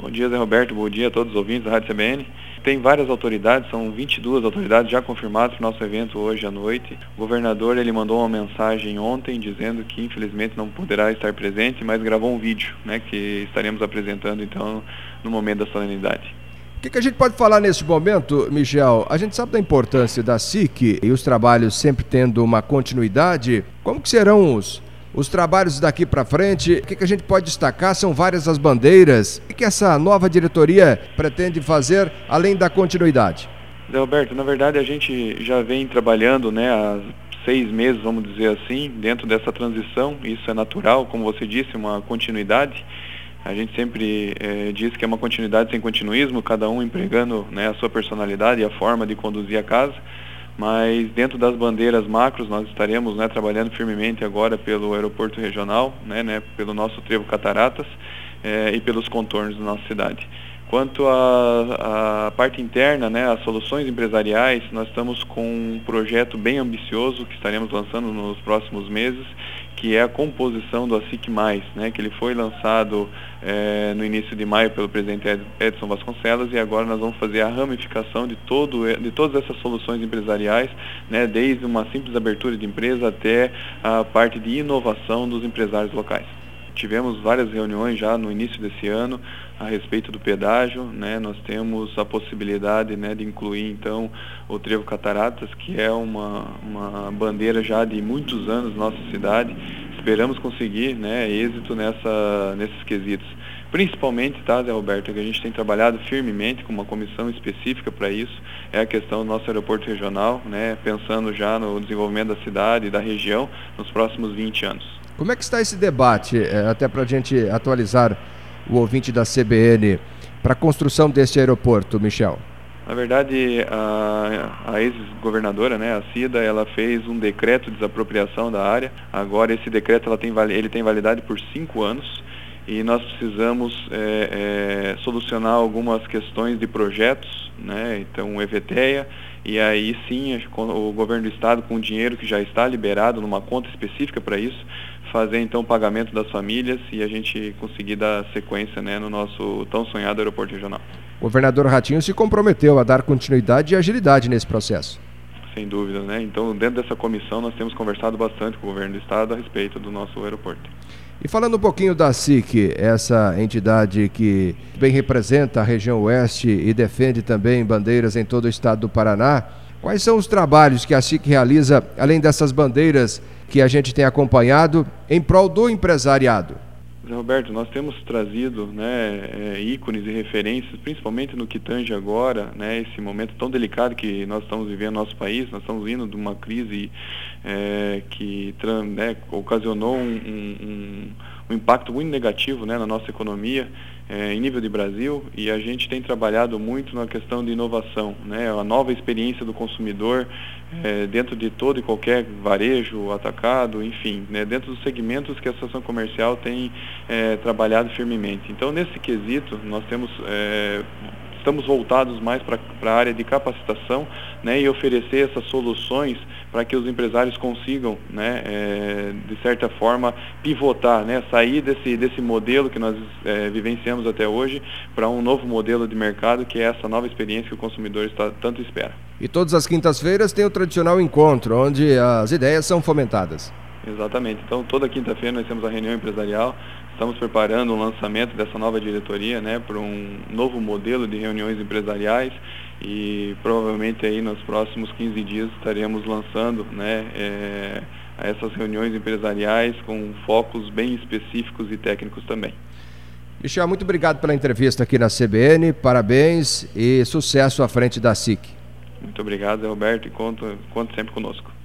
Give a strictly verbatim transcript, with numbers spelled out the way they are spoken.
Bom dia, Zé Roberto. Bom dia a todos os ouvintes da Rádio C B N. Tem várias autoridades, são vinte e duas autoridades já confirmadas para o nosso evento hoje à noite. O governador ele mandou uma mensagem ontem dizendo que infelizmente não poderá estar presente, mas gravou um vídeo, né, que estaremos apresentando então no momento da solenidade. O que, que a gente pode falar nesse momento, Michel? A gente sabe da importância da S I C e os trabalhos sempre tendo uma continuidade. Como que serão os, os trabalhos daqui para frente? O que, que a gente pode destacar? São várias as bandeiras. O que, que essa nova diretoria pretende fazer além da continuidade? Zé Roberto, na verdade a gente já vem trabalhando, né, há seis meses, vamos dizer assim, dentro dessa transição. Isso é natural, como você disse, uma continuidade. A gente sempre eh, diz que é uma continuidade sem continuismo, cada um empregando, né, a sua personalidade e a forma de conduzir a casa, mas dentro das bandeiras macros nós estaremos, né, trabalhando firmemente agora pelo aeroporto regional, né, né, pelo nosso trevo Cataratas eh, e pelos contornos da nossa cidade. Quanto à, à parte interna, né, as soluções empresariais, nós estamos com um projeto bem ambicioso que estaremos lançando nos próximos meses, que é a composição do A S I C mais, né, que ele foi lançado eh, no início de maio pelo presidente Ed, Edson Vasconcelos, e agora nós vamos fazer a ramificação de, todo, de todas essas soluções empresariais, né, desde uma simples abertura de empresa até a parte de inovação dos empresários locais. Tivemos várias reuniões já no início desse ano a respeito do pedágio, né? Nós temos a possibilidade, né, de incluir então o trevo Cataratas, que é uma, uma bandeira já de muitos anos na nossa cidade. Esperamos conseguir, né, êxito nessa, nesses quesitos. Principalmente, tá, Zé Roberto, que a gente tem trabalhado firmemente com uma comissão específica para isso, é a questão do nosso aeroporto regional, né, pensando já no desenvolvimento da cidade e da região nos próximos vinte anos. Como é que está esse debate, até para a gente atualizar o ouvinte da C B N, para a construção deste aeroporto, Michel? Na verdade, a, a ex-governadora, né, a Cida, ela fez um decreto de desapropriação da área. Agora esse decreto ela tem, ele tem validade por cinco anos e nós precisamos é, é, solucionar algumas questões de projetos, né, então EVTEA, e aí sim o governo do estado, com o dinheiro que já está liberado numa conta específica para isso, fazer então o pagamento das famílias e a gente conseguir dar sequência, né, no nosso tão sonhado aeroporto regional. O governador Ratinho se comprometeu a dar continuidade e agilidade nesse processo. Sem dúvida, né? Então, dentro dessa comissão, nós temos conversado bastante com o governo do estado a respeito do nosso aeroporto. E falando um pouquinho da S I C, essa entidade que bem representa a região oeste e defende também bandeiras em todo o estado do Paraná, quais são os trabalhos que a S I C realiza, além dessas bandeiras que a gente tem acompanhado, em prol do empresariado? Zé Roberto, nós temos trazido, né, é, ícones e referências, principalmente no que tange agora, né, esse momento tão delicado que nós estamos vivendo no nosso país. Nós estamos vindo de uma crise é, que, né, ocasionou um, um, um impacto muito negativo, né, na nossa economia, é, em nível de Brasil, e a gente tem trabalhado muito na questão de inovação, né, a nova experiência do consumidor é, dentro de todo e qualquer varejo, atacado, enfim, né, dentro dos segmentos que a Associação Comercial tem é, trabalhado firmemente. Então, nesse quesito, nós temos... É, estamos voltados mais para a área de capacitação, né, e oferecer essas soluções para que os empresários consigam, né, é, de certa forma, pivotar, né, sair desse, desse modelo que nós é, vivenciamos até hoje para um novo modelo de mercado, que é essa nova experiência que o consumidor está, tanto espera. E todas as quintas-feiras tem o tradicional encontro, onde as ideias são fomentadas. Exatamente. Então, toda quinta-feira nós temos a reunião empresarial. Estamos preparando o lançamento dessa nova diretoria, né, para um novo modelo de reuniões empresariais, e provavelmente aí nos próximos quinze dias estaremos lançando, né, é, essas reuniões empresariais com focos bem específicos e técnicos também. Michel, muito obrigado pela entrevista aqui na C B N, parabéns e sucesso à frente da S I C. Muito obrigado, Roberto, e conta, conta sempre conosco.